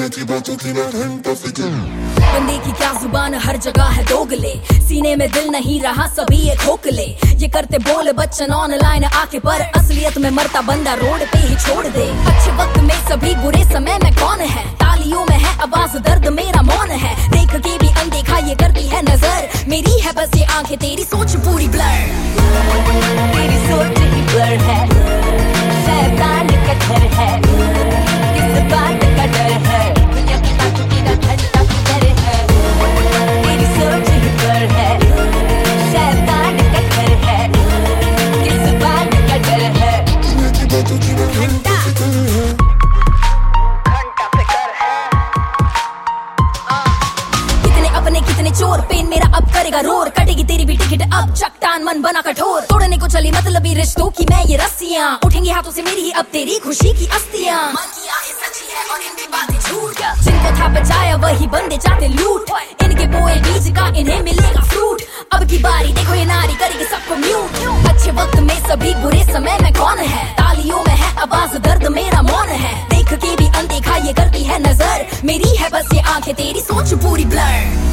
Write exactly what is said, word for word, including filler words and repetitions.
की बातों की ना घंटा फिक्र। बंदे की क्या जुबान, हर जगह है दोगले, सीने में दिल नहीं रहा सभी ये खोखले। ये करते बोल बच्चन ऑनलाइन आके, पर असलियत में मरता बंदा रोड पे ही छोड़ दे। अच्छे वक्त में सभी, बुरे समय में कौन है, तालियों में है आवाज, दर्द मेरा मौन है। देख के भी अनदेखा ये करती है नजर, मेरी है बस ये आंखें, तेरी सोच पूरी ब्लर। तेरी सोच ही ब्लर है, शैतान का घर है, किस बात का डर है, दुनिया की बातों की ना घंटा फिक्र है। तेरी सोच ही ब्लर है, शैतान का घर है, किस बात का डर है, दुनिया की बातों की ना घंटा फिक्र है। घंटा फिक्र है। कितने अपने कितने चोर, पेन मेरा अब करेगा रोर, कटेगी तेरी भी टिकट अब, चट्टान मन बना कठोर। तोड़ने को चली मतलबी रिश्तों की मैं ये रस्सियां, उठेंगी हाथों से मेरी ही अब तेरी खुशी की अस्तियां। मन की आहें सच्ची है और इनकी बातें झूठ, जिनको था बचाया वही बंदे चाहते लूट। इनके बोए बीज का इन्हें मिलेगा फ्रूट, अब की बारी देखो ये नारी करेगी सबको म्यूट। अच्छे वक्त में सभी, बुरे समय में कौन है, तालियों में है आवाज, दर्द मेरा मौन है। देख के भी अनदेखा ये करती है नजर, मेरी है बस ये आंखें, तेरी सोच पूरी ब्लर।